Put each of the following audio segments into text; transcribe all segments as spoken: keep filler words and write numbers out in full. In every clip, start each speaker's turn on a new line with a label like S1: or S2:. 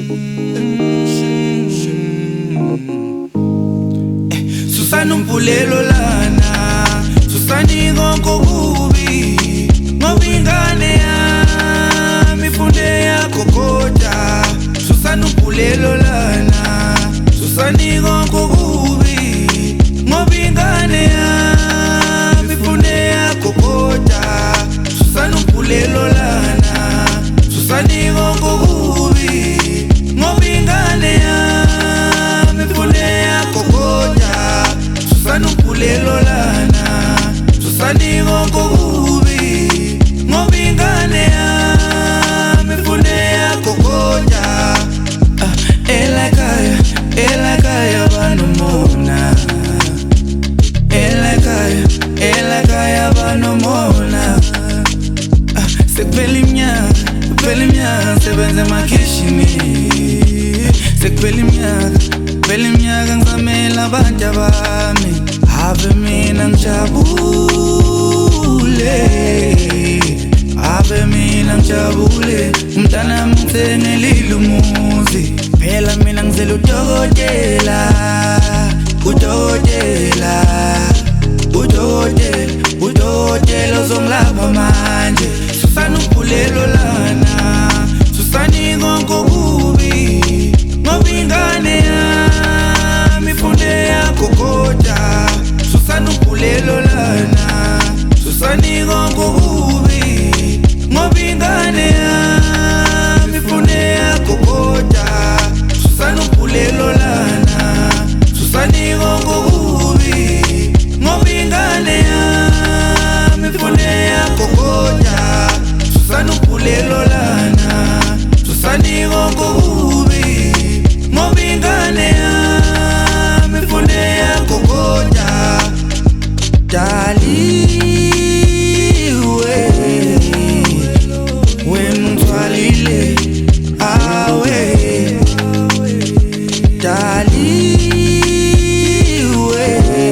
S1: Susana umpulelo lana, Susani gongo kubi, ngobingane yami funde yakho kodwa. Susana umpulelo lana, Susani gongo kubi, ngobingane yami funde yakho kodwa. Susana umpulelo lana, Susani gongo kubi, ngobingane yami funde yakho kodwa. Susana umpulelo lana, Susani gongo kubi, ngobingane yami funde yakho kodwa. Elakaya, elakaya banomona, elakaya, elakaya banomona. Sekuphela iminyaka, kuphela iminyaka sebenza emakhishini. Sekuphela iminyaka, kuphela iminyaka ngizamela abantu abami. Ave mina ngijabule, ave mina ngijabule. Umntanami ngithengelile umuzi, phela mina ngizela udokotela, udokotela, udokotela, udokotela ozongilapha manje. Susana umpulelo lana, Susani gongo kubi, ngobingane yami funde yakho kodwa. Susana umpulelo lana, Susani gongo kubi, ngobingane yami funde yakho kodwa. Susana umpulelo lana, Susani gongo kubi, ngobingane yami funde yakho kodwa. Susana umpulelo lana, Susani gongo kubi, ngobingane yami funde yakho kodwa. Daliwe, wena ungithwalile, awe. Daliwe,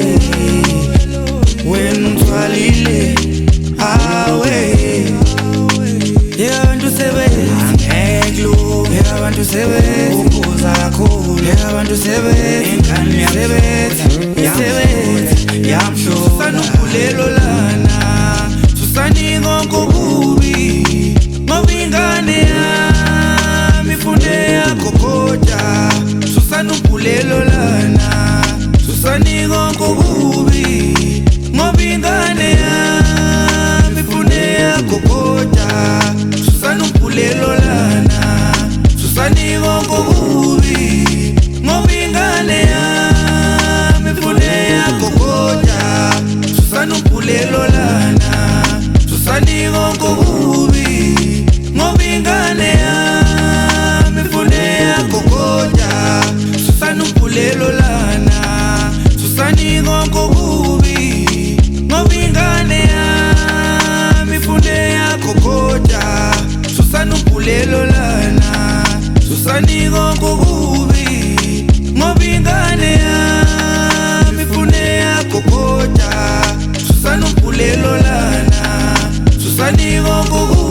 S1: wena ungithwalile, awe. Yeah, abantu sebenza angekho, yeah, abantu sebenza umbuza kakhulu, yeah, abantu sebenza ingane yasebenza, yasebenza yamhlo. Susana umpulelo lana, Susani gongo kubi, ngobingane yami funde yakho kodwa. Susana umpulelo lana, Susani gongo kubi, ngobingane yami funde yakho kodwa. Susana umpulelo lana, Susani gongo kubi, ngobingane yami funde yakho kodwa. Susana umpulelo lana, Susani gongo kubi, ngobingane yami funde yakho kodwa. Susana umpulelo lana, Susani gongo kubi, ngobingane yami funde yakho kodwa. Susana umpulelo lana, Susani gongo kubi, ngobingane yami funde yakho kodwa. Susana umpulelo lana, Susani gongo kubi.